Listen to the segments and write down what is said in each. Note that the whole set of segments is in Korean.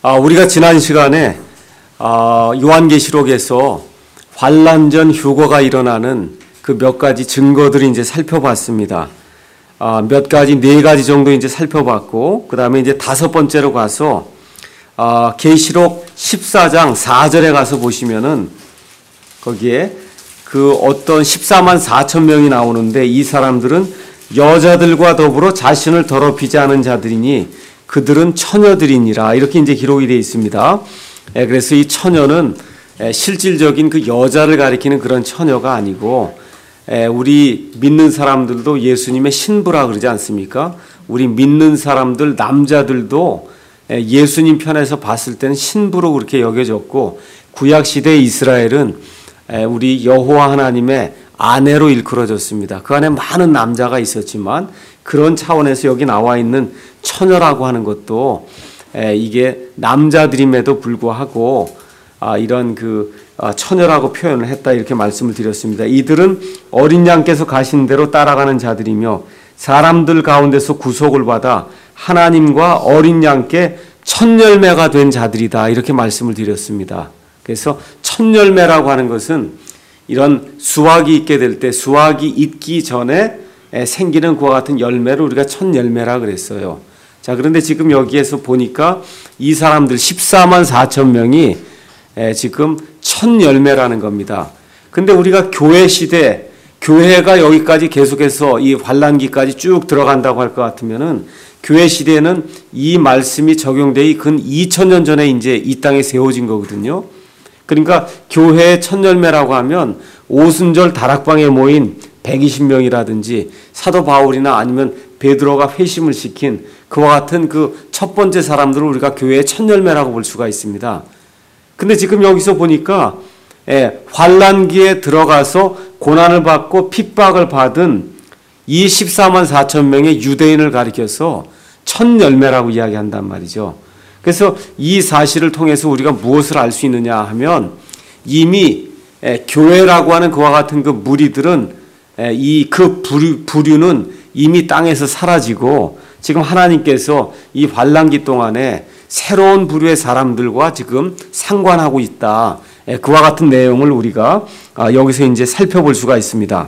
우리가 지난 시간에 요한계시록에서 환란 전 휴거가 일어나는 그 몇 가지 증거들을 이제 살펴봤습니다. 몇 가지, 네 가지 정도 이제 살펴봤고, 그 다음에 이제 다섯 번째로 가서 계시록 14장 4절에 가서 보시면은 거기에 그 어떤 14만 4천 명이 나오는데, 이 사람들은 여자들과 더불어 자신을 더럽히지 않은 자들이니 그들은 처녀들이니라, 이렇게 이제 기록이 되어 있습니다. 그래서 이 처녀는 실질적인 그 여자를 가리키는 그런 처녀가 아니고, 우리 믿는 사람들도 예수님의 신부라 그러지 않습니까? 우리 믿는 사람들, 남자들도 예수님 편에서 봤을 때는 신부로 그렇게 여겨졌고, 구약시대 이스라엘은 우리 여호와 하나님의 아내로 일컬어졌습니다. 그 안에 많은 남자가 있었지만, 그런 차원에서 여기 나와 있는 처녀라고 하는 것도 이게 남자들임에도 불구하고 이런 처녀라고 표현을 했다, 이렇게 말씀을 드렸습니다. 이들은 어린 양께서 가신 대로 따라가는 자들이며 사람들 가운데서 구속을 받아 하나님과 어린 양께 첫 열매가 된 자들이다, 이렇게 말씀을 드렸습니다. 그래서 첫 열매라고 하는 것은 이런 수확이 있게 될 때, 수확이 있기 전에 생기는 그와 같은 열매를 우리가 첫 열매라 그랬어요. 자, 그런데 지금 여기에서 보니까 이 사람들 14만 4천 명이 지금 첫 열매라는 겁니다. 근데 우리가 교회 시대, 교회가 여기까지 계속해서 이 환란기까지 쭉 들어간다고 할 것 같으면은, 교회 시대에는 이 말씀이 적용되기 근 2000년 전에 이제 이 땅에 세워진 거거든요. 그러니까 교회의 첫 열매라고 하면 오순절 다락방에 모인 120명이라든지 사도 바울이나 아니면 베드로가 회심을 시킨 그와 같은 그 첫 번째 사람들을 우리가 교회의 첫 열매라고 볼 수가 있습니다. 근데 지금 여기서 보니까 환란기에 들어가서 고난을 받고 핍박을 받은 이 14만 4천 명의 유대인을 가리켜서 첫 열매라고 이야기한단 말이죠. 그래서 이 사실을 통해서 우리가 무엇을 알 수 있느냐 하면, 이미 교회라고 하는 그와 같은 그 무리들은 그 부류는 이미 땅에서 사라지고, 지금 하나님께서 이 환란기 동안에 새로운 부류의 사람들과 지금 상관하고 있다, 그와 같은 내용을 우리가 여기서 이제 살펴볼 수가 있습니다.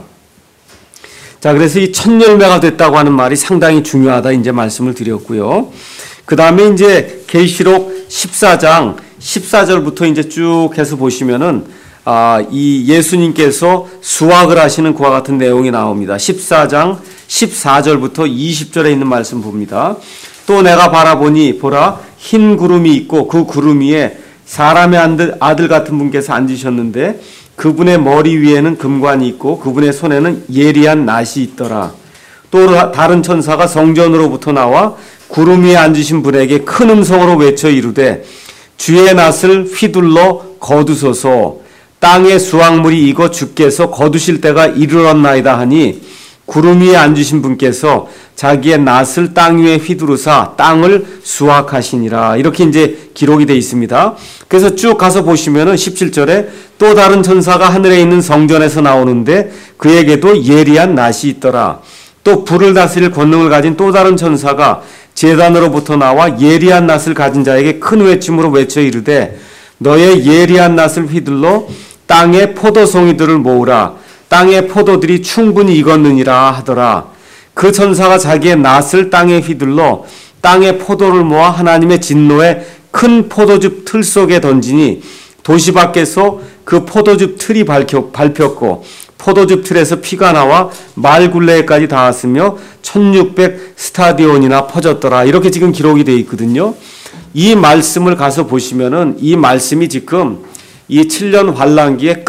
자, 그래서 이 첫 열매가 됐다고 하는 말이 상당히 중요하다, 이제 말씀을 드렸고요. 그 다음에 이제 계시록 14장 14절부터 이제 쭉 해서 보시면은 이 예수님께서 수확을 하시는 그와 같은 내용이 나옵니다. 14장 14절부터 20절에 있는 말씀 봅니다. 또 내가 바라보니 보라, 흰 구름이 있고 그 구름 위에 사람의 아들 같은 분께서 앉으셨는데, 그분의 머리 위에는 금관이 있고 그분의 손에는 예리한 낫이 있더라. 또 다른 천사가 성전으로부터 나와 구름 위에 앉으신 분에게 큰 음성으로 외쳐 이르되, 주의 낫을 휘둘러 거두소서. 땅의 수확물이 익어 주께서 거두실 때가 이르렀나이다 하니, 구름 위에 앉으신 분께서 자기의 낫을 땅 위에 휘두르사 땅을 수확하시니라, 이렇게 이제 기록이 되어 있습니다. 그래서 쭉 가서 보시면은 17절에 또 다른 천사가 하늘에 있는 성전에서 나오는데 그에게도 예리한 낫이 있더라. 또 불을 다스릴 권능을 가진 또 다른 천사가 제단으로부터 나와 예리한 낫을 가진 자에게 큰 외침으로 외쳐 이르되, 너의 예리한 낫을 휘둘러 땅의 포도송이들을 모으라. 땅의 포도들이 충분히 익었느니라 하더라. 그 천사가 자기의 낫을 땅에 휘둘러 땅의 포도를 모아 하나님의 진노의 큰 포도즙 틀 속에 던지니, 도시 밖에서 그 포도즙 틀이 밟혔고 포도즙 틀에서 피가 나와 말굴레까지 닿았으며 1600 스타디온이나 퍼졌더라, 이렇게 지금 기록이 되어 있거든요. 이 말씀을 가서 보시면은 이 말씀이 지금 이 7년 환란기의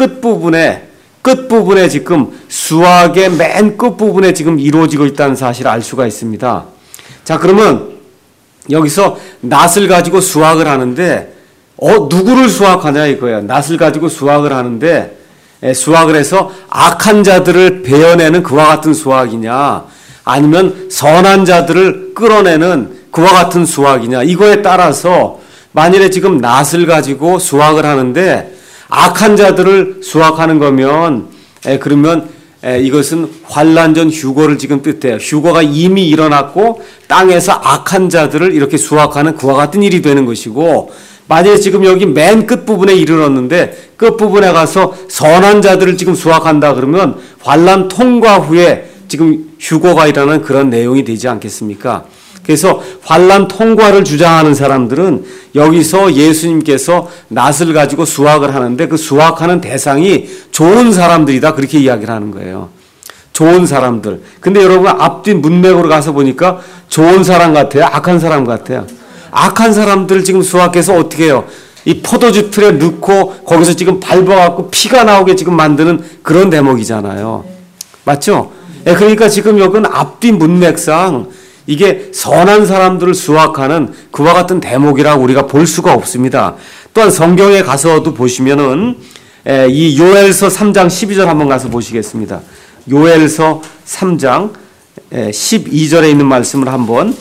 끝부분에 지금 수확의 맨 끝부분에 지금 이루어지고 있다는 사실을 알 수가 있습니다. 자, 그러면 여기서 낫을 가지고 수확을 하는데 누구를 수확하냐 이거예요. 낫을 가지고 수확을 하는데, 수확을 해서 악한 자들을 베어내는 그와 같은 수확이냐, 아니면 선한 자들을 끌어내는 그와 같은 수확이냐, 이거에 따라서 만일에 지금 낫을 가지고 수확을 하는데 악한 자들을 수확하는 거면, 그러면 이것은 환난전 휴거를 지금 뜻해요. 휴거가 이미 일어났고 땅에서 악한 자들을 이렇게 수확하는 그와 같은 일이 되는 것이고, 만약에 지금 여기 맨 끝부분에 이르렀는데 끝부분에 가서 선한 자들을 지금 수확한다 그러면 환난 통과 후에 지금 휴거가 일어나는 그런 내용이 되지 않겠습니까? 그래서 환난 통과를 주장하는 사람들은 여기서 예수님께서 낫을 가지고 수확을 하는데 그 수확하는 대상이 좋은 사람들이다, 그렇게 이야기를 하는 거예요. 좋은 사람들. 근데 여러분 앞뒤 문맥으로 가서 보니까 좋은 사람 같아요? 악한 사람 같아요? 악한 사람들 지금 수확해서 어떻게 해요? 이 포도주 틀에 넣고 거기서 지금 밟아갖고 피가 나오게 지금 만드는 그런 대목이잖아요. 맞죠? 그러니까 지금 여기는 앞뒤 문맥상 이게 선한 사람들을 수확하는 그와 같은 대목이라고 우리가 볼 수가 없습니다. 또한 성경에 가서도 보시면은 이 요엘서 3장 12절 한번 가서 보시겠습니다. 요엘서 3장 12절에 있는 말씀을 한번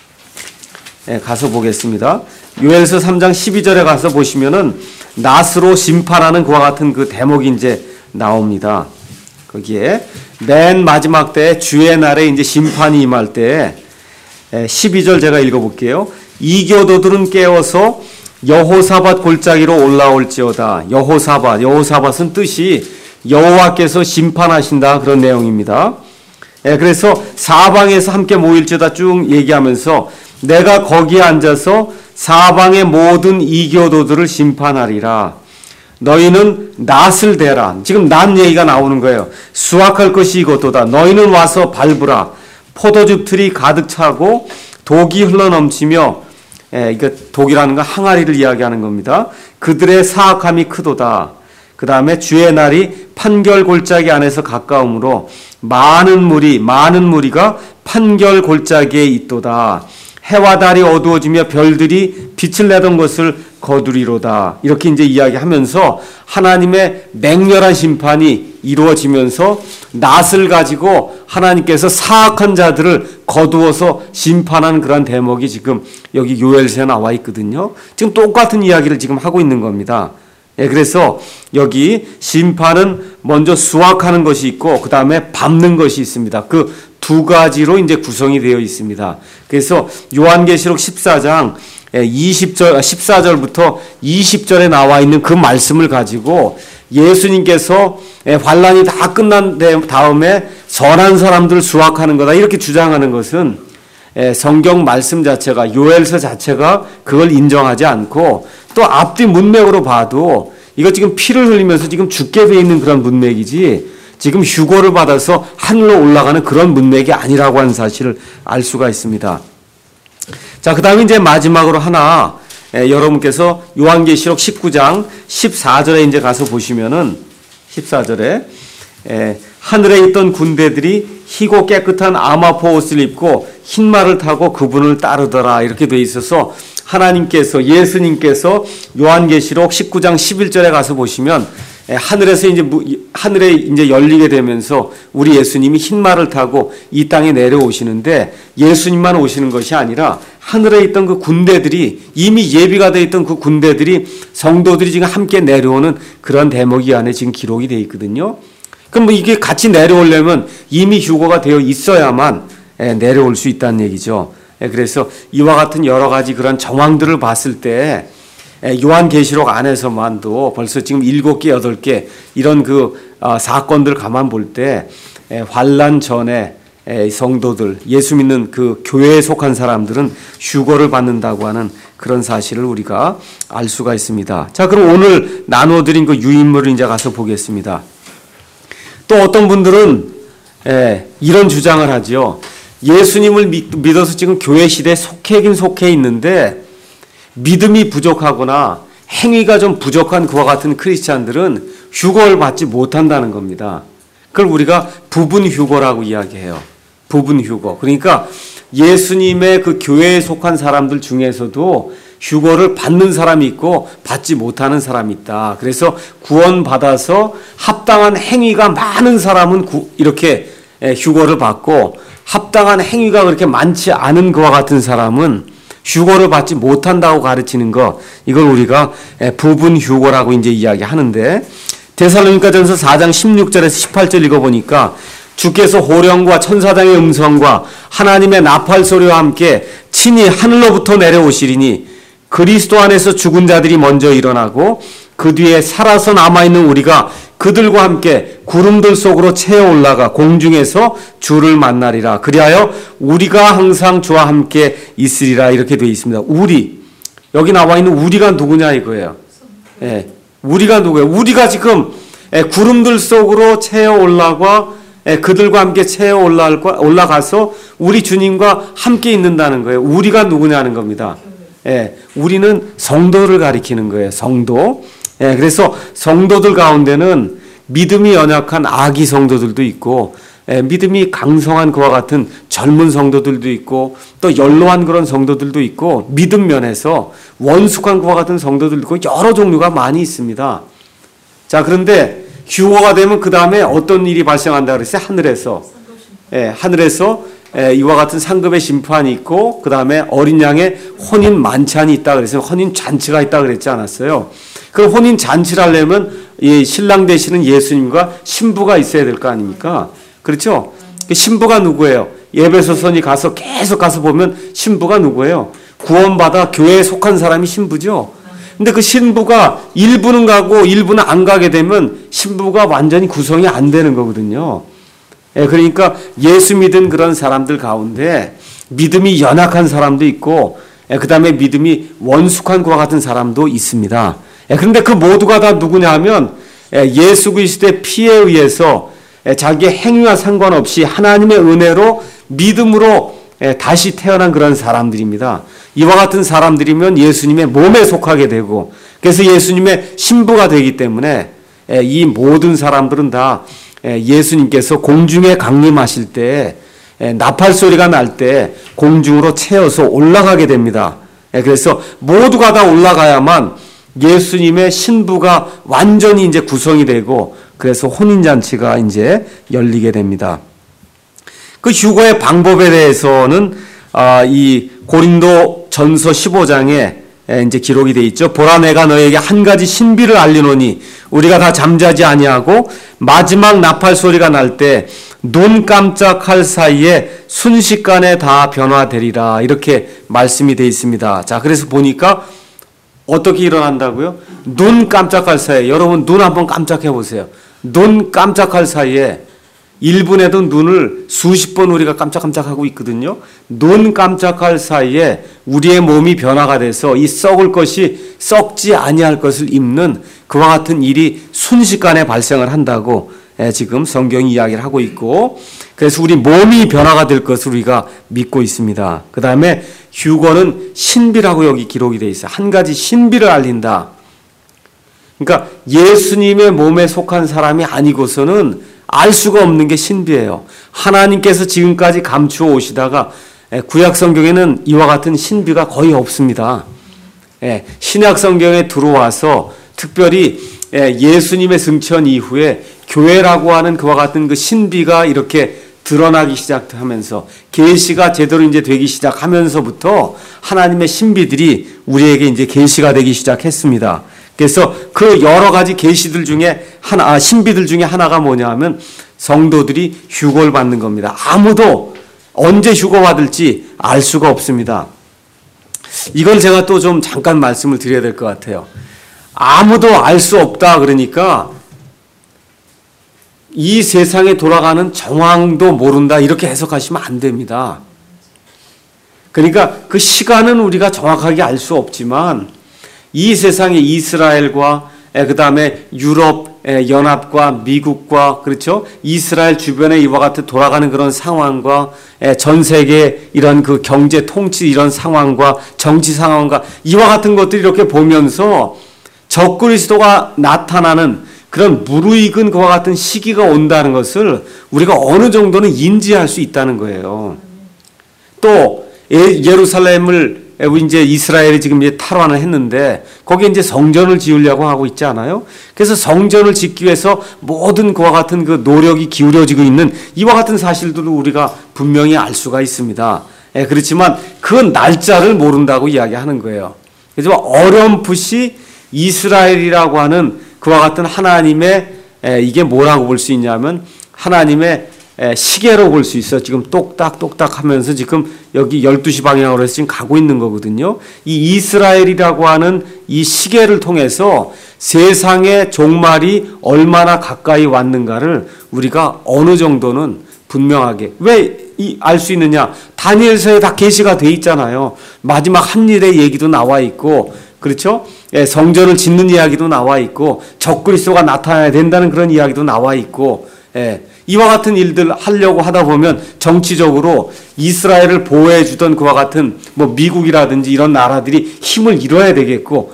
가서 보겠습니다. 요엘서 3장 12절에 가서 보시면은 낫으로 심판하는 그와 같은 그 대목이 이제 나옵니다. 거기에 맨 마지막 때 주의 날에 이제 심판이 임할 때 12절 제가 읽어볼게요. 이교도들은 깨어서 여호사밧 골짜기로 올라올지어다. 여호사밧은 뜻이 여호와께서 심판하신다, 그런 내용입니다. 그래서 사방에서 함께 모일지어다 쭉 얘기하면서 내가 거기에 앉아서 사방의 모든 이교도들을 심판하리라. 너희는 낫을 대라. 지금 낫 얘기가 나오는 거예요. 수확할 것이 이것도다. 너희는 와서 밟으라. 포도즙 틀이 가득 차고 독이 흘러넘치며, 이거 독이라는 건 항아리를 이야기하는 겁니다. 그들의 사악함이 크도다. 그 다음에 주의 날이 판결 골짜기 안에서 가까우므로 많은 무리가 판결 골짜기에 있도다. 해와 달이 어두워지며 별들이 빛을 내던 것을 거두리로다. 이렇게 이제 이야기하면서 하나님의 맹렬한 심판이 이루어지면서 낫을 가지고 하나님께서 사악한 자들을 거두어서 심판하는 그런 대목이 지금 여기 요엘서에 나와 있거든요. 지금 똑같은 이야기를 지금 하고 있는 겁니다. 그래서 여기 심판은 먼저 수확하는 것이 있고 그 다음에 밟는 것이 있습니다. 그 두 가지로 이제 구성이 되어 있습니다. 그래서 요한계시록 14장 14절부터 20절에 나와 있는 그 말씀을 가지고 예수님께서 환난이 다 끝난 다음에 선한 사람들을 수확하는 거다, 이렇게 주장하는 것은 성경 말씀 자체가, 요엘서 자체가 그걸 인정하지 않고, 또 앞뒤 문맥으로 봐도 이거 지금 피를 흘리면서 지금 죽게 돼 있는 그런 문맥이지 지금 휴거를 받아서 하늘로 올라가는 그런 문맥이 아니라고 하는 사실을 알 수가 있습니다. 자, 그 다음에 이제 마지막으로 하나, 여러분께서 요한계시록 19장 14절에 이제 가서 보시면은 14절에 하늘에 있던 군대들이 희고 깨끗한 아마포 옷을 입고 흰 말을 타고 그분을 따르더라, 이렇게 돼 있어서 하나님께서, 예수님께서 요한계시록 19장 11절에 가서 보시면 하늘에 이제 열리게 되면서 우리 예수님이 흰 말을 타고 이 땅에 내려오시는데, 예수님만 오시는 것이 아니라 하늘에 있던 그 군대들이, 이미 예비가 되어 있던 그 군대들이, 성도들이 지금 함께 내려오는 그런 대목이 안에 지금 기록이 되어 있거든요. 그럼 뭐 이게 같이 내려오려면 이미 휴거가 되어 있어야만 내려올 수 있다는 얘기죠. 그래서 이와 같은 여러 가지 그런 정황들을 봤을 때 요한계시록 안에서만도 벌써 지금 7개, 8개 이런 그 사건들 가만 볼 때 환난 전에 성도들, 예수 믿는 그 교회에 속한 사람들은 휴거를 받는다고 하는 그런 사실을 우리가 알 수가 있습니다. 자, 그럼 오늘 나눠드린 그 유인물을 이제 가서 보겠습니다. 또 어떤 분들은 이런 주장을 하죠. 예수님을 믿어서 지금 교회 시대에 속해긴 속해 있는데 믿음이 부족하거나 행위가 좀 부족한 그와 같은 크리스찬들은 휴거를 받지 못한다는 겁니다. 그걸 우리가 부분 휴거라고 이야기해요. 부분 휴거. 그러니까 예수님의 그 교회에 속한 사람들 중에서도 휴거를 받는 사람이 있고 받지 못하는 사람이 있다. 그래서 구원받아서 합당한 행위가 많은 사람은 이렇게 휴거를 받고, 합당한 행위가 그렇게 많지 않은 그와 같은 사람은 휴거를 받지 못한다고 가르치는 것, 이걸 우리가 부분 휴거라고 이제 이야기하는데, 데살로니가전서 4장 16절에서 18절 읽어보니까 주께서 호령과 천사장의 음성과 하나님의 나팔 소리와 함께 친히 하늘로부터 내려오시리니 그리스도 안에서 죽은 자들이 먼저 일어나고 그 뒤에 살아서 남아있는 우리가 그들과 함께 구름들 속으로 채어 올라가 공중에서 주를 만나리라. 그리하여 우리가 항상 주와 함께 있으리라. 이렇게 되어 있습니다. 우리, 여기 나와 있는 우리가 누구냐 이거예요. 예, 우리가 누구예요? 우리가 지금 구름들 속으로 채어 올라가 그들과 함께 채어 올라가서 우리 주님과 함께 있는다는 거예요. 우리가 누구냐는 겁니다. 예, 우리는 성도를 가리키는 거예요. 성도. 예, 그래서 성도들 가운데는 믿음이 연약한 아기 성도들도 있고, 믿음이 강성한 그와 같은 젊은 성도들도 있고, 또 연로한 그런 성도들도 있고, 믿음 면에서 원숙한 그와 같은 성도들도 있고, 여러 종류가 많이 있습니다. 자, 그런데 휴거가 되면 그 다음에 어떤 일이 발생한다 그랬어요? 하늘에서. 하늘에서 이와 같은 상급의 심판이 있고, 그 다음에 어린 양의 혼인 만찬이 있다 그랬어요. 혼인 잔치가 있다 그랬지 않았어요? 그 혼인 잔치를 하려면 이 신랑 되시는 예수님과 신부가 있어야 될 거 아닙니까? 그렇죠? 그 신부가 누구예요? 에베소서니 가서 계속 가서 보면 신부가 누구예요? 구원받아 교회에 속한 사람이 신부죠. 근데 그 신부가 일부는 가고 일부는 안 가게 되면 신부가 완전히 구성이 안 되는 거거든요. 그러니까 예수 믿은 그런 사람들 가운데 믿음이 연약한 사람도 있고, 그 다음에 믿음이 원숙한 그와 같은 사람도 있습니다. 그런데 그 모두가 다 누구냐 하면 예수 그리스도의 피에 의해서 자기의 행위와 상관없이 하나님의 은혜로 믿음으로 다시 태어난 그런 사람들입니다. 이와 같은 사람들이면 예수님의 몸에 속하게 되고, 그래서 예수님의 신부가 되기 때문에 이 모든 사람들은 다 예수님께서 공중에 강림하실 때 나팔 소리가 날 때 공중으로 채어서 올라가게 됩니다. 그래서 모두가 다 올라가야만 예수님의 신부가 완전히 이제 구성이 되고, 그래서 혼인잔치가 이제 열리게 됩니다. 그 휴거의 방법에 대해서는 이 고린도 전서 15장에 이제 기록이 되어 있죠. 보라 내가 너에게 한 가지 신비를 알리노니 우리가 다 잠자지 아니하고 마지막 나팔 소리가 날 때 눈 깜짝할 사이에 순식간에 다 변화되리라. 이렇게 말씀이 되어 있습니다. 자, 그래서 보니까 어떻게 일어난다고요? 눈 깜짝할 사이에, 여러분 눈 한번 깜짝해 보세요. 눈 깜짝할 사이에 1분에도 눈을 수십 번 우리가 깜짝깜짝하고 있거든요. 눈 깜짝할 사이에 우리의 몸이 변화가 돼서 이 썩을 것이 썩지 아니할 것을 입는 그와 같은 일이 순식간에 발생을 한다고 지금 성경이 이야기를 하고 있고, 그래서 우리 몸이 변화가 될 것을 우리가 믿고 있습니다. 그 다음에 휴거는 신비라고 여기 기록이 되어 있어요. 한 가지 신비를 알린다. 그러니까 예수님의 몸에 속한 사람이 아니고서는 알 수가 없는 게 신비예요. 하나님께서 지금까지 감추어 오시다가 구약 성경에는 이와 같은 신비가 거의 없습니다. 신약 성경에 들어와서 특별히 예수님의 승천 이후에 교회라고 하는 그와 같은 그 신비가 이렇게 드러나기 시작하면서 계시가 제대로 이제 되기 시작하면서부터 하나님의 신비들이 우리에게 이제 계시가 되기 시작했습니다. 그래서 그 여러 가지 계시들 중에 신비들 중에 하나가 뭐냐 하면 성도들이 휴거를 받는 겁니다. 아무도 언제 휴거 받을지 알 수가 없습니다. 이걸 제가 또 좀 잠깐 말씀을 드려야 될 것 같아요. 아무도 알 수 없다 그러니까 이 세상에 돌아가는 정황도 모른다 이렇게 해석하시면 안 됩니다. 그러니까 그 시간은 우리가 정확하게 알 수 없지만 이 세상에 이스라엘과 그 다음에 유럽 연합과 미국과 그렇죠 이스라엘 주변에 이와 같이 돌아가는 그런 상황과 전 세계 이런 그 경제 통치 이런 상황과 정치 상황과 이와 같은 것들이 이렇게 보면서 적그리스도가 나타나는 그런 무르익은 그와 같은 시기가 온다는 것을 우리가 어느 정도는 인지할 수 있다는 거예요. 또 예루살렘을 이제 이스라엘이 지금 이제 탈환을 했는데 거기에 이제 성전을 지으려고 하고 있지 않아요? 그래서 성전을 짓기 위해서 모든 그와 같은 그 노력이 기울여지고 있는 이와 같은 사실들을 우리가 분명히 알 수가 있습니다. 그렇지만 그 날짜를 모른다고 이야기하는 거예요. 그래서 어렴풋이 이스라엘이라고 하는 그와 같은 하나님의 이게 뭐라고 볼 수 있냐면 하나님의 시계로 볼 수 있어. 지금 똑딱똑딱 하면서 지금 여기 12시 방향으로 해서 지금 가고 있는 거거든요. 이 이스라엘이라고 하는 이 시계를 통해서 세상의 종말이 얼마나 가까이 왔는가를 우리가 어느 정도는 분명하게 왜 알 수 있느냐? 다니엘서에 다 계시가 돼 있잖아요. 마지막 한일의 얘기도 나와 있고, 그렇죠? 성전을 짓는 이야기도 나와 있고, 적그리스도가 나타나야 된다는 그런 이야기도 나와 있고, 이와 같은 일들 하려고 하다 보면 정치적으로 이스라엘을 보호해 주던 그와 같은 뭐 미국이라든지 이런 나라들이 힘을 잃어야 되겠고,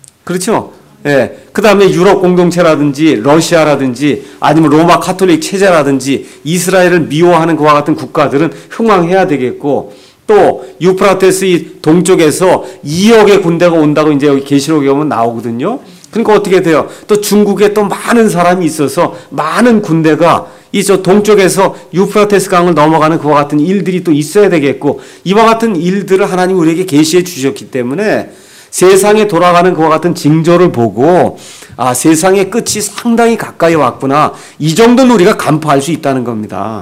그렇죠? 그 다음에 유럽 공동체라든지 러시아라든지 아니면 로마 카톨릭 체제라든지 이스라엘을 미워하는 그와 같은 국가들은 흥왕해야 되겠고, 또 유프라테스 이 동쪽에서 2억의 군대가 온다고 이제 여기 계시록에 보면 나오거든요. 그러니까 어떻게 돼요? 또 중국에 또 많은 사람이 있어서 많은 군대가 이 저 동쪽에서 유프라테스 강을 넘어가는 그와 같은 일들이 또 있어야 되겠고, 이와 같은 일들을 하나님 우리에게 계시해 주셨기 때문에 세상에 돌아가는 그와 같은 징조를 보고 세상의 끝이 상당히 가까이 왔구나, 이 정도는 우리가 간파할 수 있다는 겁니다.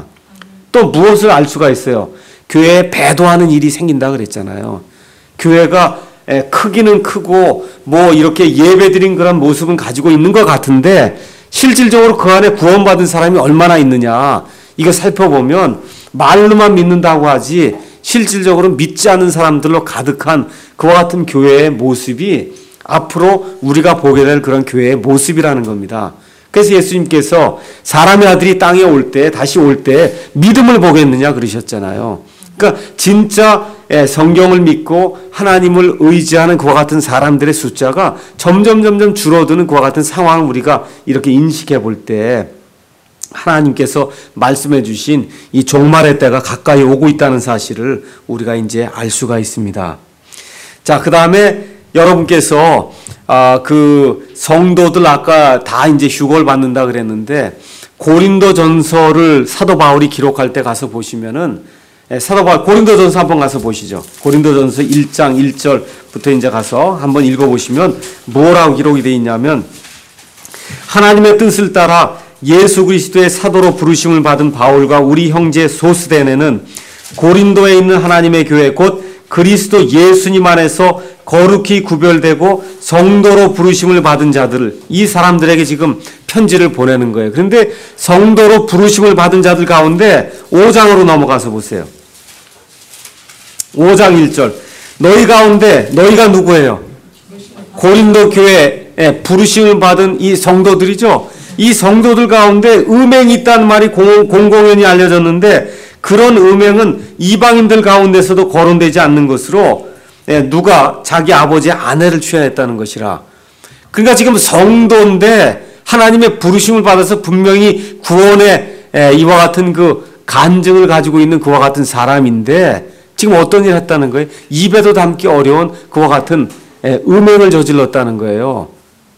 또 무엇을 알 수가 있어요? 교회에 배도하는 일이 생긴다 그랬잖아요. 교회가 크기는 크고 뭐 이렇게 예배드린 그런 모습은 가지고 있는 것 같은데 실질적으로 그 안에 구원받은 사람이 얼마나 있느냐, 이거 살펴보면 말로만 믿는다고 하지 실질적으로 믿지 않는 사람들로 가득한 그와 같은 교회의 모습이 앞으로 우리가 보게 될 그런 교회의 모습이라는 겁니다. 그래서 예수님께서 사람의 아들이 땅에 올 때, 다시 올 때 믿음을 보겠느냐 그러셨잖아요. 그러니까 진짜 성경을 믿고 하나님을 의지하는 그와 같은 사람들의 숫자가 점점 줄어드는 그와 같은 상황을 우리가 이렇게 인식해 볼 때 하나님께서 말씀해 주신 이 종말의 때가 가까이 오고 있다는 사실을 우리가 이제 알 수가 있습니다. 자, 그 다음에 여러분께서 그 성도들 아까 다 이제 휴거를 받는다 그랬는데 고린도전서를 사도 바울이 기록할 때 가서 보시면은 사도 바울 고린도전서 한번 가서 보시죠. 고린도전서 1장 1절부터 이제 가서 한번 읽어보시면 뭐라고 기록이 되어 있냐면, 하나님의 뜻을 따라 예수 그리스도의 사도로 부르심을 받은 바울과 우리 형제 소스데네는 고린도에 있는 하나님의 교회 곧 그리스도 예수님 안에서 거룩히 구별되고 성도로 부르심을 받은 자들, 이 사람들에게 지금 편지를 보내는 거예요. 그런데 성도로 부르심을 받은 자들 가운데 5장으로 넘어가서 보세요. 5장 1절. 너희 가운데, 너희가 누구예요? 고린도 교회에 부르심을 받은 이 성도들이죠. 이 성도들 가운데 음행이 있다는 말이 공공연히 알려졌는데 그런 음행은 이방인들 가운데서도 거론되지 않는 것으로 누가 자기 아버지의 아내를 취하였다는 것이라. 그러니까 지금 성도인데 하나님의 부르심을 받아서 분명히 구원의 이와 같은 그 간증을 가지고 있는 그와 같은 사람인데 지금 어떤 일을 했다는 거예요? 입에도 담기 어려운 그와 같은 음행을 저질렀다는 거예요.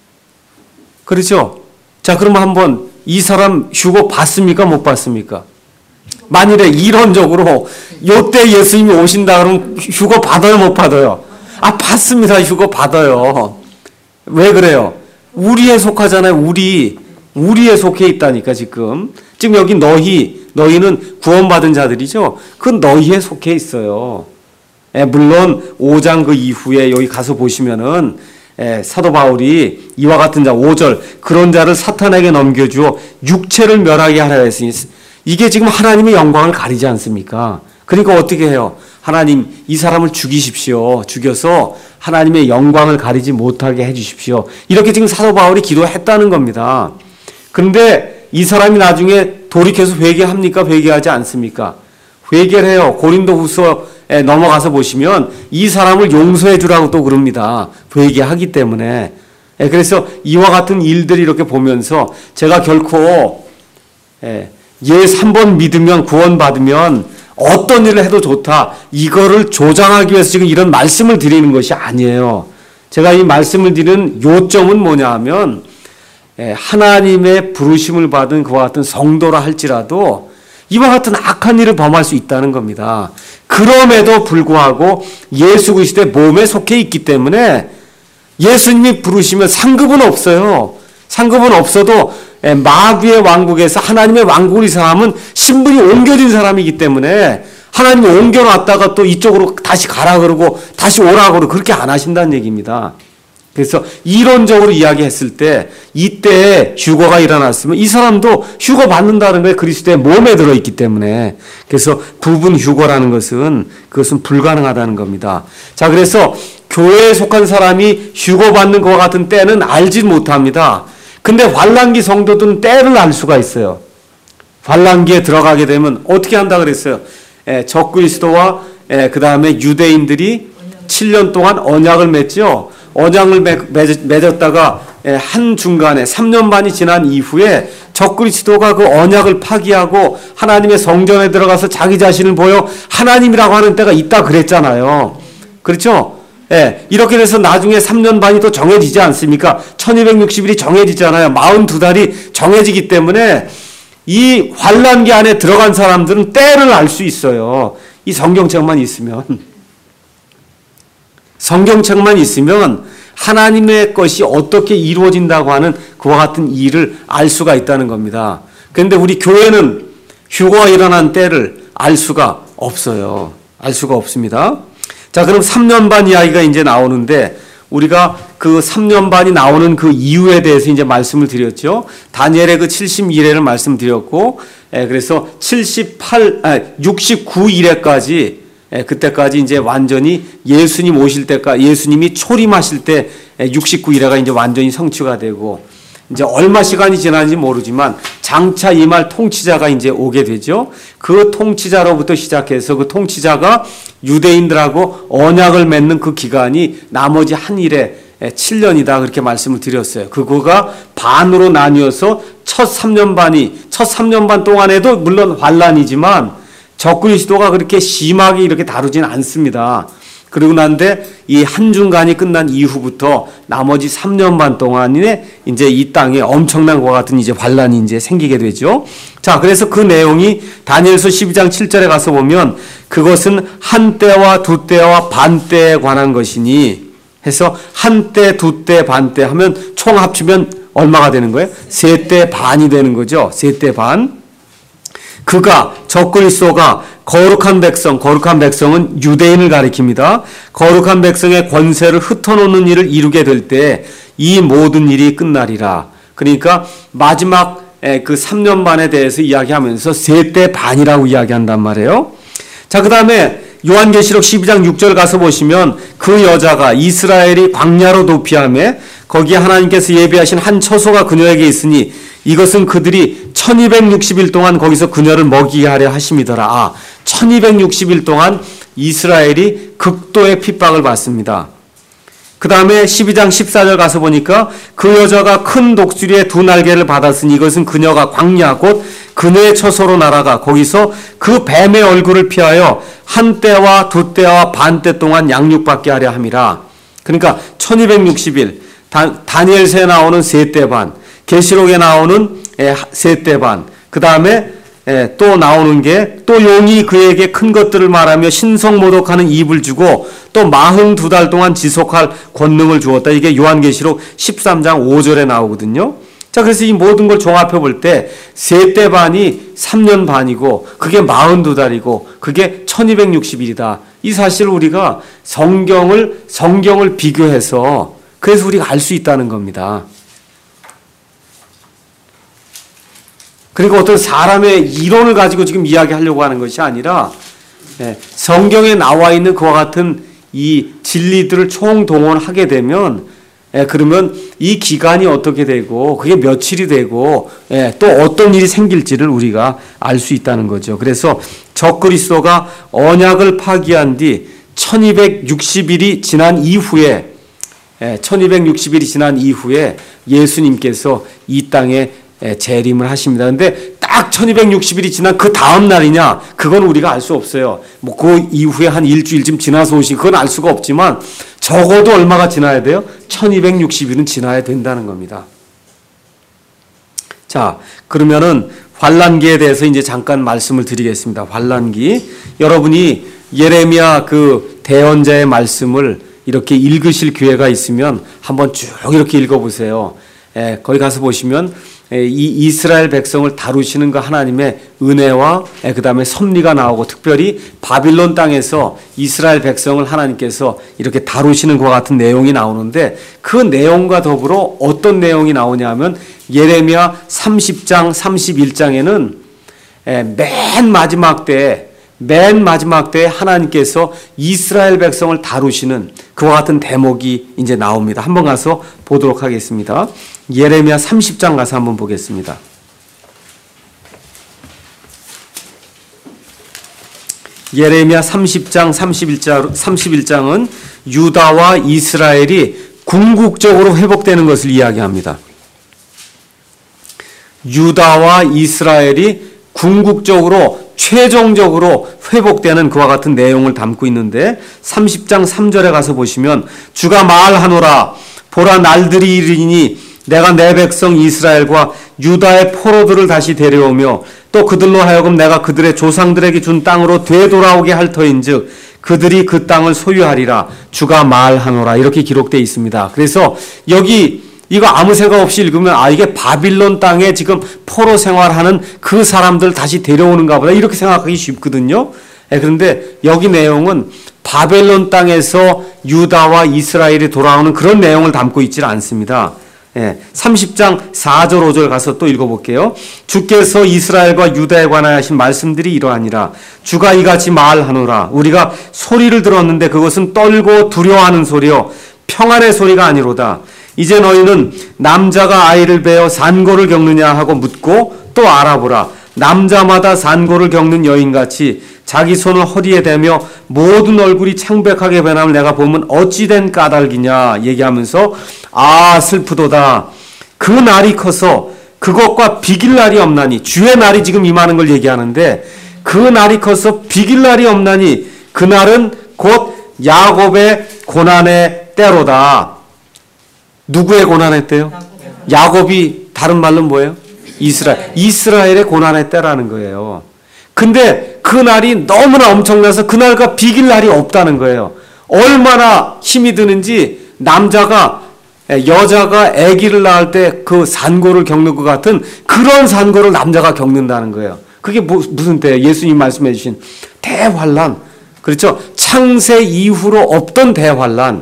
그렇죠? 자, 그러면 한번 이 사람 휴거 받습니까? 못 받습니까? 만일에 이론적으로 요때 예수님이 오신다 그러면 휴거 받아요? 못 받아요? 받습니다. 휴거 받아요. 왜 그래요? 우리에 속하잖아요. 우리에 속해 있다니까 지금 여기 너희는 구원받은 자들이죠. 그 너희에 속해 있어요. 물론 5장 그 이후에 여기 가서 보시면은 사도 바울이 이와 같은 자 5절 그런 자를 사탄에게 넘겨주어 육체를 멸하게 하려 했으니 이게 지금 하나님의 영광을 가리지 않습니까? 그러니까 어떻게 해요? 하나님 이 사람을 죽이십시오. 죽여서 하나님의 영광을 가리지 못하게 해주십시오. 이렇게 지금 사도 바울이 기도했다는 겁니다. 그런데 이 사람이 나중에 돌이켜서 회개합니까? 회개하지 않습니까? 회개를 해요. 고린도후서에 넘어가서 보시면 이 사람을 용서해 주라고 또 그럽니다. 회개하기 때문에. 그래서 이와 같은 일들이 이렇게 보면서 제가 결코 예수 한 번 믿으면 구원받으면 어떤 일을 해도 좋다, 이거를 조장하기 위해서 지금 이런 말씀을 드리는 것이 아니에요. 제가 이 말씀을 드리는 요점은 뭐냐 하면 하나님의 부르심을 받은 그와 같은 성도라 할지라도 이와 같은 악한 일을 범할 수 있다는 겁니다. 그럼에도 불구하고 예수 그리스도의 몸에 속해 있기 때문에 예수님이 부르시면 상급은 없어요. 상급은 없어도 마귀의 왕국에서 하나님의 왕국을 이 사람은 신분이 옮겨진 사람이기 때문에 하나님이 옮겨놨다가 또 이쪽으로 다시 가라 그러고 다시 오라 그러고 그렇게 안 하신다는 얘기입니다. 그래서 이론적으로 이야기했을 때 이때 휴거가 일어났으면 이 사람도 휴거 받는다는 게 그리스도의 몸에 들어있기 때문에 그래서 부분 휴거라는 그것은 불가능하다는 겁니다. 자, 그래서 교회에 속한 사람이 휴거 받는 것과 같은 때는 알지 못합니다. 근데 환란기 성도들은 때를 알 수가 있어요. 환란기에 들어가게 되면 어떻게 한다 그랬어요? 적그리스도와 그 다음에 유대인들이 7년 동안 언약을 맺죠. 언약을 맺었다가 한중간에 3년 반이 지난 이후에 적그리스도가 그 언약을 파기하고 하나님의 성전에 들어가서 자기 자신을 보여 하나님이라고 하는 때가 있다 그랬잖아요. 그렇죠? 이렇게 돼서 나중에 3년 반이 또 정해지지 않습니까? 1260일이 정해지잖아요. 42달이 정해지기 때문에 이 환란기 안에 들어간 사람들은 때를 알 수 있어요. 이 성경책만 있으면. 성경책만 있으면 하나님의 것이 어떻게 이루어진다고 하는 그와 같은 일을 알 수가 있다는 겁니다. 그런데 우리 교회는 휴거가 일어난 때를 알 수가 없어요. 알 수가 없습니다. 자, 그럼 3년 반 이야기가 이제 나오는데 우리가 그 3년 반이 나오는 그 이유에 대해서 이제 말씀을 드렸죠. 다니엘의 그 71회를 말씀드렸고, 그래서 69일에까지 그때까지 이제 완전히 예수님 오실 때까지 예수님이 초림하실 때 69일에가 이제 완전히 성취가 되고 이제 얼마 시간이 지나는지 모르지만 장차 임할 통치자가 이제 오게 되죠. 그 통치자로부터 시작해서 그 통치자가 유대인들하고 언약을 맺는 그 기간이 나머지 한 일에 7년이다 그렇게 말씀을 드렸어요. 그거가 반으로 나뉘어서 첫 3년 반 동안에도 물론 환란이지만 적그리스도가 그렇게 심하게 이렇게 다루진 않습니다. 그러고 난데 이 한중간이 끝난 이후부터 나머지 3년 반 동안에 이제 이 땅에 엄청난 것과 같은 이제 환란이 이제 생기게 되죠. 자, 그래서 그 내용이 다니엘서 12장 7절에 가서 보면 그것은 한때와 두때와 반때에 관한 것이니 해서 한때, 두때, 반때 하면 총 합치면 얼마가 되는 거예요? 세때 반이 되는 거죠. 세때 반. 그가 적그리스도가 거룩한 백성은 유대인을 가리킵니다. 거룩한 백성의 권세를 흩어놓는 일을 이루게 될 때 이 모든 일이 끝나리라. 그러니까 마지막 그 3년 반에 대해서 이야기하면서 세때 반이라고 이야기한단 말이에요. 자, 그 다음에 요한계시록 12장 6절 가서 보시면 그 여자가 이스라엘이 광야로 도피하며 거기에 하나님께서 예비하신 한 처소가 그녀에게 있으니 이것은 그들이 1260일 동안 거기서 그녀를 먹이게 하려 하심이더라. 1260일 동안 이스라엘이 극도의 핍박을 받습니다. 그 다음에 12장 14절 가서 보니까 그 여자가 큰 독수리의 두 날개를 받았으니 이것은 그녀가 광야 곧 그녀의 처소로 날아가 거기서 그 뱀의 얼굴을 피하여 한때와 두때와 반때 동안 양육받게 하려 함이라. 그러니까 1260일 다니엘서에 나오는 세때 반, 계시록에 나오는 세때 반, 그 다음에 또 나오는 게 또 용이 그에게 큰 것들을 말하며 신성모독하는 입을 주고 또 42달 동안 지속할 권능을 주었다. 이게 요한계시록 13장 5절에 나오거든요. 자, 그래서 이 모든 걸 종합해 볼 때 세때 반이 3년 반이고 그게 42달이고 그게 1260일이다. 이 사실을 우리가 성경을 비교해서 그래서 우리가 알 수 있다는 겁니다. 그러니까 어떤 사람의 이론을 가지고 지금 이야기하려고 하는 것이 아니라 성경에 나와 있는 그와 같은 이 진리들을 총동원하게 되면 그러면 이 기간이 어떻게 되고 그게 며칠이 되고 또 어떤 일이 생길지를 우리가 알 수 있다는 거죠. 그래서 적그리스도가 언약을 파기한 뒤 1260일이 지난 이후에 1260일이 지난 이후에 예수님께서 이 땅에 재림을 하십니다. 근데 딱 1260일이 지난 그 다음 날이냐? 그건 우리가 알 수 없어요. 뭐 그 이후에 한 일주일쯤 지나서 오신 그건 알 수가 없지만 적어도 얼마가 지나야 돼요? 1260일은 지나야 된다는 겁니다. 자, 그러면은 환란기에 대해서 이제 잠깐 말씀을 드리겠습니다. 환란기. 여러분이 예레미야 그 대언자의 말씀을 이렇게 읽으실 기회가 있으면 한번 쭉 이렇게 읽어보세요. 거기 가서 보시면 이 이스라엘 백성을 다루시는 그 하나님의 은혜와 그 다음에 섭리가 나오고 특별히 바빌론 땅에서 이스라엘 백성을 하나님께서 이렇게 다루시는 것과 같은 내용이 나오는데 그 내용과 더불어 어떤 내용이 나오냐면 예레미야 30장 31장에는 맨 마지막 때에 하나님께서 이스라엘 백성을 다루시는 그와 같은 대목이 이제 나옵니다. 한번 가서 보도록 하겠습니다. 예레미야 30장 가서 한번 보겠습니다. 예레미야 30장 31장은 유다와 이스라엘이 궁극적으로 회복되는 것을 이야기합니다. 유다와 이스라엘이 궁극적으로 최종적으로 회복되는 그와 같은 내용을 담고 있는데 30장 3절에 가서 보시면 주가 말하노라 보라 날들이 이르니 내가 내 백성 이스라엘과 유다의 포로들을 다시 데려오며 또 그들로 하여금 내가 그들의 조상들에게 준 땅으로 되돌아오게 할 터인즉 그들이 그 땅을 소유하리라 주가 말하노라 이렇게 기록되어 있습니다. 그래서 여기 이거 아무 생각 없이 읽으면 이게 바빌론 땅에 지금 포로 생활하는 그 사람들 다시 데려오는가 보다 이렇게 생각하기 쉽거든요. 그런데 여기 내용은 바벨론 땅에서 유다와 이스라엘이 돌아오는 그런 내용을 담고 있지 않습니다. 30장 4절 5절 가서 또 읽어볼게요. 주께서 이스라엘과 유다에 관하여 하신 말씀들이 이러하니라. 주가 이같이 말하노라. 우리가 소리를 들었는데 그것은 떨고 두려워하는 소리요 평안의 소리가 아니로다. 이제 너희는 남자가 아이를 베어 산고를 겪느냐 하고 묻고 또 알아보라. 남자마다 산고를 겪는 여인같이 자기 손을 허리에 대며 모든 얼굴이 창백하게 변함을 내가 보면 어찌된 까닭이냐 얘기하면서 슬프도다. 그 날이 커서 그것과 비길 날이 없나니 주의 날이 지금 임하는 걸 얘기하는데 그 날이 커서 비길 날이 없나니 그 날은 곧 야곱의 고난의 때로다. 누구의 고난의 때요? 야곱이 다른 말로 뭐예요? 이스라엘의 고난의 때라는 거예요. 근데 그 날이 너무나 엄청나서 그날과 비길 날이 없다는 거예요. 얼마나 힘이 드는지 여자가 아기를 낳을 때 그 산고를 겪는 것 같은 그런 산고를 남자가 겪는다는 거예요. 그게 무슨 때예요? 예수님 말씀해 주신 대환란. 그렇죠? 창세 이후로 없던 대환란.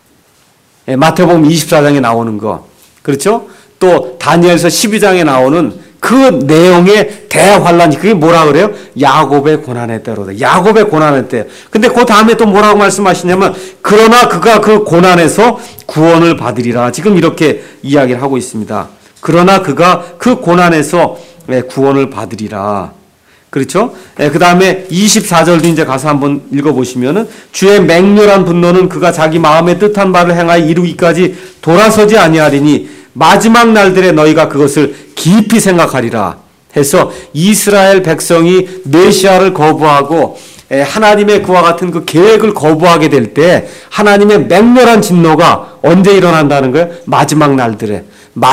마태복음 24장에 나오는 거. 그렇죠? 또 다니엘서 12장에 나오는 그 내용의 대환란이 그게 뭐라 그래요? 야곱의 고난의 때로다. 야곱의 고난의 때. 근데 그 다음에 또 뭐라고 말씀하시냐면 그러나 그가 그 고난에서 구원을 받으리라. 지금 이렇게 이야기를 하고 있습니다. 그러나 그가 그 고난에서 구원을 받으리라. 그렇죠? 그 다음에 24절도 이제 가서 한번 읽어보시면은 주의 맹렬한 분노는 그가 자기 마음의 뜻한 바를 행하여 이루기까지 돌아서지 아니하리니 마지막 날들에 너희가 그것을 깊이 생각하리라 해서 이스라엘 백성이 메시아를 거부하고 하나님의 그와 같은 그 계획을 거부하게 될 때 하나님의 맹렬한 진노가 언제 일어난다는 거예요? 마지막 날들에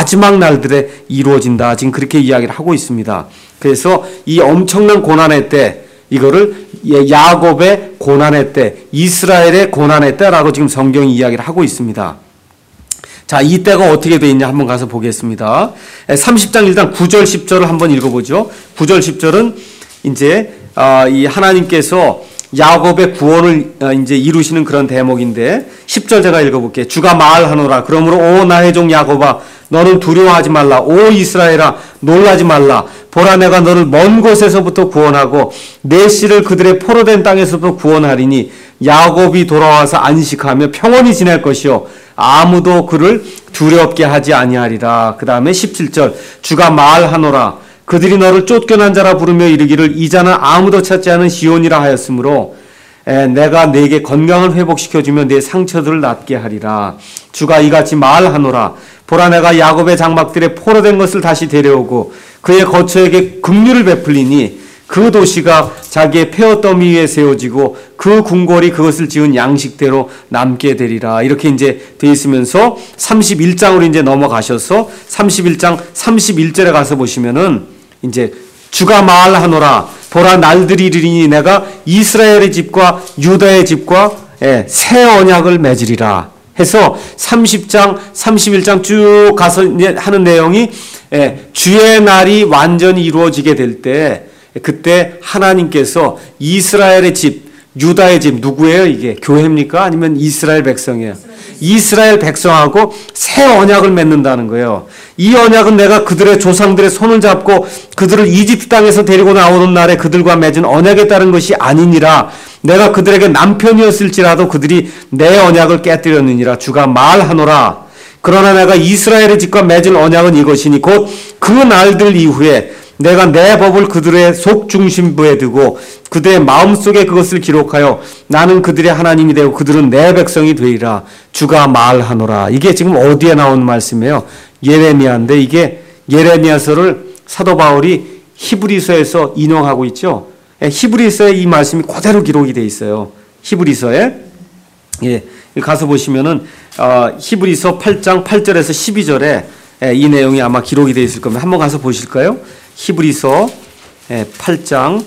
이루어진다. 지금 그렇게 이야기를 하고 있습니다. 그래서 이 엄청난 고난의 때 이거를 야곱의 고난의 때, 이스라엘의 고난의 때라고 지금 성경이 이야기를 하고 있습니다. 자, 이 때가 어떻게 되어 있냐 한번 가서 보겠습니다. 30장 일단 9절 10절을 한번 읽어보죠. 9절 10절은 이제 이 하나님께서 야곱의 구원을 이제 이루시는 그런 대목인데 10절 제가 읽어볼게요. 주가 말하노라. 그러므로 오 나의 종 야곱아 너는 두려워하지 말라. 오 이스라엘아 놀라지 말라. 보라 내가 너를 먼 곳에서부터 구원하고 내 씨를 그들의 포로된 땅에서부터 구원하리니 야곱이 돌아와서 안식하며 평온히 지낼 것이요 아무도 그를 두렵게 하지 아니하리라. 그 다음에 17절 주가 말하노라. 그들이 너를 쫓겨난 자라 부르며 이르기를 이 자는 아무도 찾지 않은 시온이라 하였으므로 내가 네게 건강을 회복시켜주며 네 상처들을 낫게 하리라. 주가 이같이 말하노라. 보라 내가 야곱의 장막들에 포로된 것을 다시 데려오고 그의 거처에게 긍휼을 베풀리니 그 도시가 자기의 폐허더미 위에 세워지고 그 궁궐이 그것을 지은 양식대로 남게 되리라. 이렇게 이제 돼 있으면서 31장으로 이제 넘어가셔서 31장 31절에 가서 보시면은 이제 주가 말하노라. 보라 날들이 이르리니 내가 이스라엘의 집과 유다의 집과 새 언약을 맺으리라 해서 30장, 31장 쭉 가서 이제 하는 내용이 주의 날이 완전히 이루어지게 될 때 그때 하나님께서 이스라엘의 집, 유다의 집 누구예요? 이게 교회입니까? 아니면 이스라엘 백성이에요? 이스라엘 백성하고 새 언약을 맺는다는 거예요. 이 언약은 내가 그들의 조상들의 손을 잡고 그들을 이집트 땅에서 데리고 나오는 날에 그들과 맺은 언약에 따른 것이 아니니라. 내가 그들에게 남편이었을지라도 그들이 내 언약을 깨뜨렸느니라. 주가 말하노라. 그러나 내가 이스라엘의 집과 맺은 언약은 이것이니 곧 그 날들 이후에 내가 내 법을 그들의 속중심부에 두고 그들의 마음속에 그것을 기록하여 나는 그들의 하나님이 되고 그들은 내 백성이 되리라. 주가 말하노라. 이게 지금 어디에 나온 말씀이에요? 예레미야인데 이게 예레미야서를 사도 바울이 히브리서에서 인용하고 있죠. 히브리서에 이 말씀이 그대로 기록이 돼 있어요. 히브리서에. 예. 가서 보시면은 히브리서 8장 8절에서 12절에 이 내용이 아마 기록이 되어 있을 겁니다. 한번 가서 보실까요? 히브리서 8장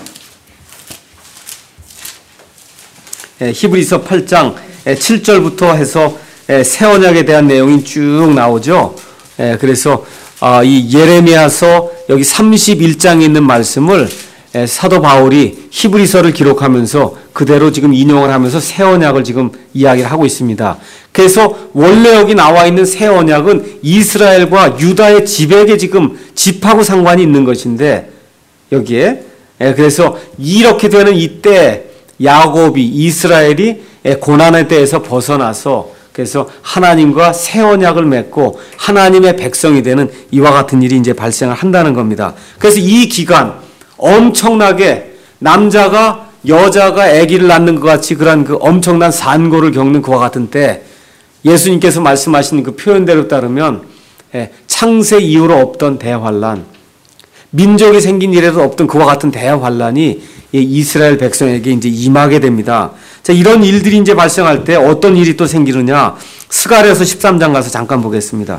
히브리서 8장 7절부터 해서 새 언약에 대한 내용이 쭉 나오죠. 그래서 이 예레미야서 여기 31장에 있는 말씀을 사도 바울이 히브리서를 기록하면서 그대로 지금 인용을 하면서 새 언약을 지금 이야기를 하고 있습니다. 그래서 원래 여기 나와 있는 새 언약은 이스라엘과 유다의 집에게 지금 집하고 상관이 있는 것인데 여기에 그래서 이렇게 되는 이때 야곱이 이스라엘이 고난의 때에서 벗어나서 그래서 하나님과 새 언약을 맺고 하나님의 백성이 되는 이와 같은 일이 이제 발생을 한다는 겁니다. 그래서 이 기간 엄청나게 남자가 여자가 아기를 낳는 것 같이 그런 그 엄청난 산고를 겪는 그와 같은 때 예수님께서 말씀하신 그 표현대로 따르면 창세 이후로 없던 대환란, 민족이 생긴 이래도 없던 그와 같은 대환란이 이스라엘 백성에게 이제 임하게 됩니다. 자, 이런 일들이 이제 발생할 때 어떤 일이 또 생기느냐? 스가랴서 13장 가서 잠깐 보겠습니다.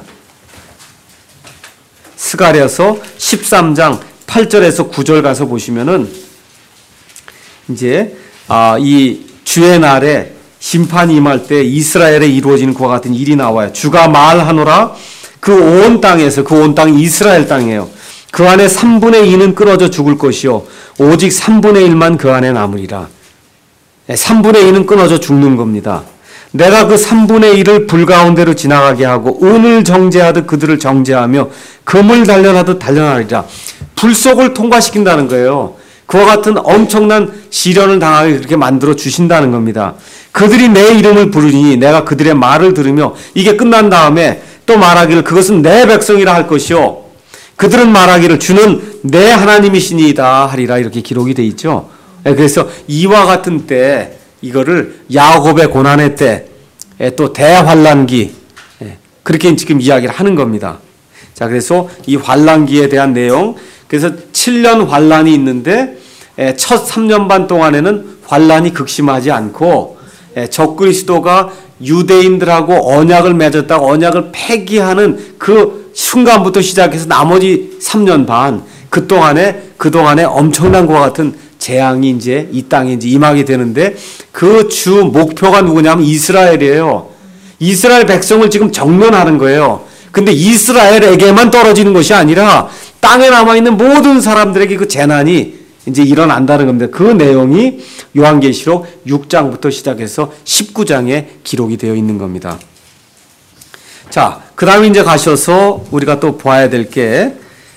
스가랴서 13장 8절에서 9절 가서 보시면은 이제 이 주의 날에 심판이 임할 때 이스라엘에 이루어지는 그와 같은 일이 나와요. 주가 말하노라. 그 온 땅에서 그 온 땅이 이스라엘 땅이에요. 그 안에 3분의 2는 끊어져 죽을 것이요 오직 3분의 1만 그 안에 남으리라. 3분의 2는 끊어져 죽는 겁니다. 내가 그 3분의 1을 불 가운데로 지나가게 하고 은을 정죄하듯 그들을 정죄하며 금을 단련하듯 단련하리라. 불 속을 통과시킨다는 거예요. 그와 같은 엄청난 시련을 당하게 그렇게 만들어 주신다는 겁니다. 그들이 내 이름을 부르니 내가 그들의 말을 들으며 이게 끝난 다음에 또 말하기를 그것은 내 백성이라 할 것이요 그들은 말하기를 주는 내 하나님이시니이다 하리라. 이렇게 기록이 돼 있죠. 그래서 이와 같은 때 이거를 야곱의 고난의 때 또 대환란기 그렇게 지금 이야기를 하는 겁니다. 자, 그래서 이 환란기에 대한 내용, 그래서 7년 환란이 있는데 첫 3년 반 동안에는 환란이 극심하지 않고 적그리스도가 유대인들하고 언약을 맺었다가 언약을 폐기하는 그 순간부터 시작해서 나머지 3년 반 그동안에 엄청난 것과 같은 재앙이 이제 이 땅에 이제 임하게 되는데 그 주 목표가 누구냐면 이스라엘이에요. 이스라엘 백성을 지금 정면하는 거예요. 근데 이스라엘에게만 떨어지는 것이 아니라 땅에 남아있는 모든 사람들에게 그 재난이 이제 일어난다는 겁니다. 그 내용이 요한계시록 6장부터 시작해서 19장에 기록이 되어 있는 겁니다. 자, 그 다음에 이제 가셔서 우리가 또 봐야 될 게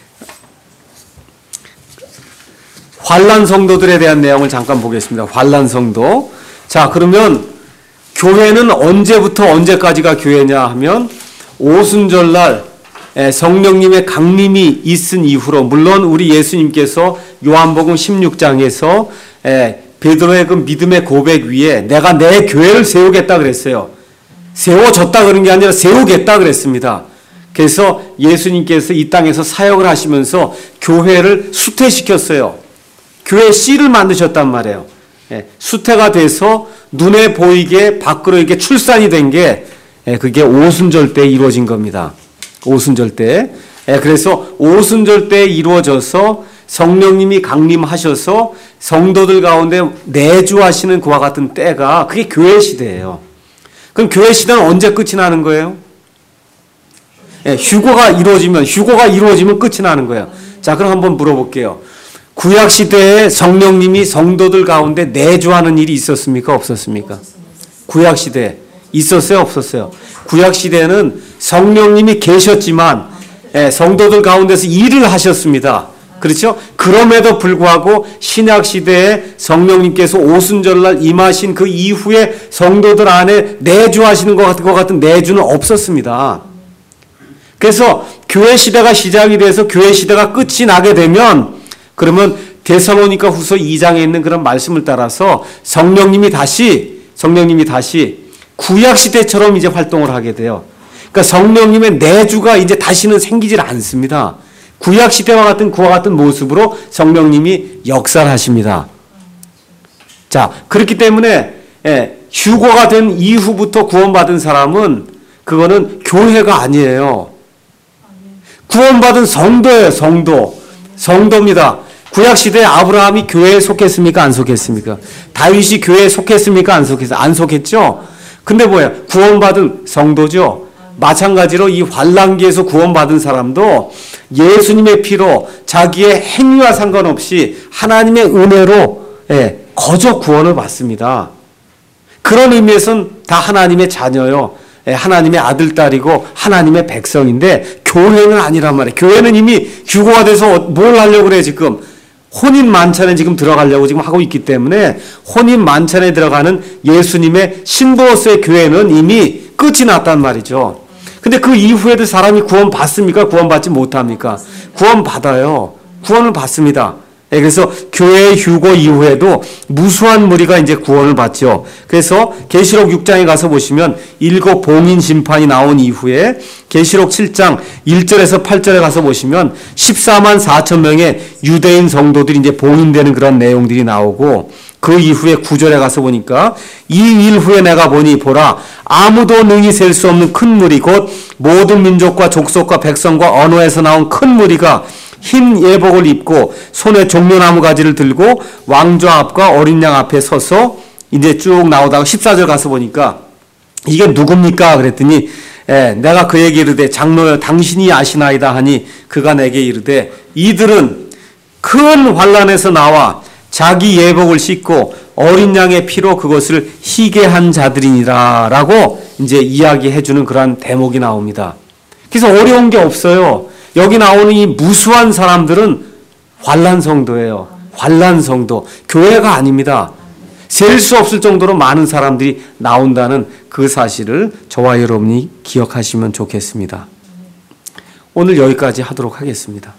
환난 성도들에 대한 내용을 잠깐 보겠습니다. 환난 성도. 자, 그러면 교회는 언제부터 언제까지가 교회냐 하면 오순절날 성령님의 강림이 있은 이후로, 물론 우리 예수님께서 요한복음 16장에서 베드로의 그 믿음의 고백 위에 내가 내 교회를 세우겠다 그랬어요. 세워졌다 그런 게 아니라 세우겠다 그랬습니다. 그래서 예수님께서 이 땅에서 사역을 하시면서 교회를 수태시켰어요. 교회 씨를 만드셨단 말이에요. 수태가 돼서 눈에 보이게 밖으로 이렇게 출산이 된 게 그게 오순절 때 이루어진 겁니다. 오순절 때. 그래서 오순절 때 이루어져서 성령님이 강림하셔서 성도들 가운데 내주하시는 그와 같은 때가 그게 교회 시대예요. 그럼 교회 시대는 언제 끝이 나는 거예요? 예, 휴거가 이루어지면 끝이 나는 거예요. 자, 그럼 한번 물어볼게요. 구약 시대에 성령님이 성도들 가운데 내주하는 일이 있었습니까? 없었습니까? 구약 시대에 있었어요? 없었어요? 구약 시대에는 성령님이 계셨지만 성도들 가운데서 일을 하셨습니다. 그렇죠? 그럼에도 불구하고 신약 시대에 성령님께서 오순절날 임하신 그 이후에 성도들 안에 내주하시는 것 같은 내주는 없었습니다. 그래서 교회 시대가 시작이 돼서 교회 시대가 끝이 나게 되면 그러면 데살로니가 후서 2장에 있는 그런 말씀을 따라서 성령님이 다시 구약 시대처럼 이제 활동을 하게 돼요. 그러니까 성령님의 내주가 이제 다시는 생기질 않습니다. 구약 시대와 같은 그와 같은 모습으로 성령님이 역사를 하십니다. 자, 그렇기 때문에 휴거가 된 이후부터 구원받은 사람은 그거는 교회가 아니에요. 구원받은 성도예요. 성도입니다. 구약 시대에 아브라함이 교회에 속했습니까? 안 속했습니까? 다윗이 교회에 속했습니까? 안 속했어요? 안 속했죠? 근데 뭐예요? 구원받은 성도죠. 마찬가지로 이 환난기에서 구원받은 사람도 예수님의 피로 자기의 행위와 상관없이 하나님의 은혜로 거저 구원을 받습니다. 그런 의미에서는 다 하나님의 자녀요. 하나님의 아들, 딸이고 하나님의 백성인데 교회는 아니란 말이에요. 교회는 이미 휴거가 돼서 뭘 하려고 그래 지금. 혼인 만찬에 지금 들어가려고 지금 하고 있기 때문에 혼인 만찬에 들어가는 예수님의 신부로서의 교회는 이미 끝이 났단 말이죠. 근데 그 이후에도 사람이 구원 받습니까? 구원 받지 못합니까? 구원 받아요. 구원을 받습니다. 그래서 교회의 휴거 이후에도 무수한 무리가 이제 구원을 받죠. 그래서 계시록 6장에 가서 보시면 일곱 봉인 심판이 나온 이후에 계시록 7장 1절에서 8절에 가서 보시면 14만 4천 명의 유대인 성도들이 이제 봉인되는 그런 내용들이 나오고 그 이후에 9절에 가서 보니까 이 일 후에 내가 보니 보라 아무도 능히 셀 수 없는 큰 무리 곧 모든 민족과 족속과 백성과 언어에서 나온 큰 무리가 흰 예복을 입고 손에 종려나무 가지를 들고 왕좌 앞과 어린 양 앞에 서서 이제 쭉 나오다가 14절 가서 보니까 이게 누굽니까? 그랬더니 내가 그에게 이르되 장로여 당신이 아시나이다 하니 그가 내게 이르되 이들은 큰 환난에서 나와 자기 예복을 씻고 어린 양의 피로 그것을 희게 한 자들이니라 라고 이제 이야기해 주는 그러한 대목이 나옵니다. 그래서 어려운 게 없어요. 여기 나오는 이 무수한 사람들은 환난 성도예요. 환난 성도. 교회가 아닙니다. 셀 수 없을 정도로 많은 사람들이 나온다는 그 사실을 저와 여러분이 기억하시면 좋겠습니다. 오늘 여기까지 하도록 하겠습니다.